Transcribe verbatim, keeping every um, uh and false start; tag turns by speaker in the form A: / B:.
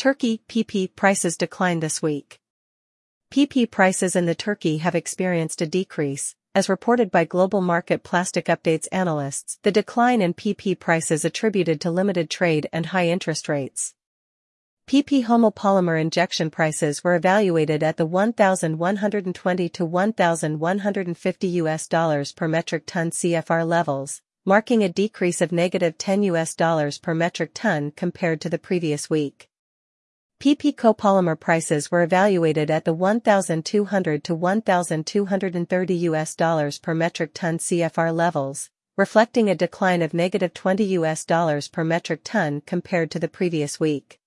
A: Turkey P P prices declined this week. P P prices in the Turkey have experienced a decrease, as reported by Global Market Plastic Updates analysts. The decline in P P prices attributed to limited trade and high interest rates. P P homopolymer injection prices were evaluated at the one thousand one hundred twenty to one thousand one hundred fifty U S dollars per metric ton C F R levels, marking a decrease of negative ten U S dollars per metric ton compared to the previous week. P P copolymer prices were evaluated at the one thousand two hundred to one thousand two hundred thirty U S dollars per metric ton C F R levels, reflecting a decline of negative twenty U S dollars per metric ton compared to the previous week.